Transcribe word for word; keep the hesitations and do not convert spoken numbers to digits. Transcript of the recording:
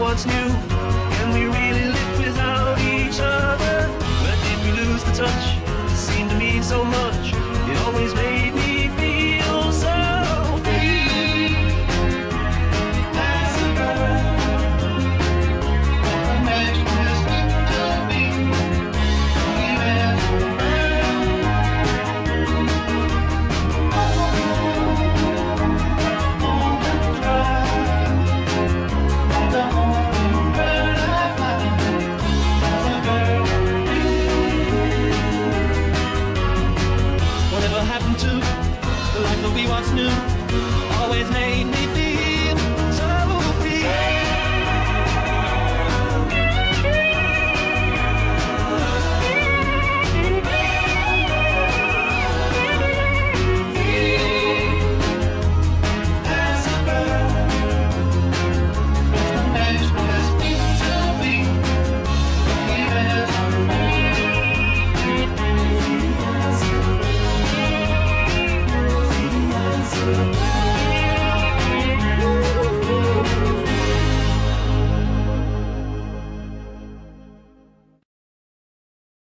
once knew. Can we really live without each other? Where did we lose the touch? It seemed to mean so much. It always made